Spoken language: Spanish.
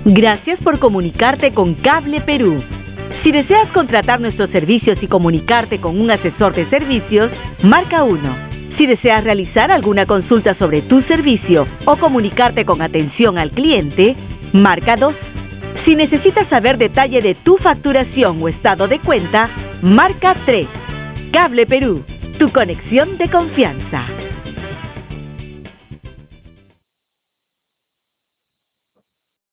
Gracias por comunicarte con Cable Perú. Si deseas contratar nuestros servicios y comunicarte con un asesor de servicios, marca 1. Si deseas realizar alguna consulta sobre tu servicio o comunicarte con atención al cliente, marca 2. Si necesitas saber detalle de tu facturación o estado de cuenta, marca 3. Cable Perú, tu conexión de confianza.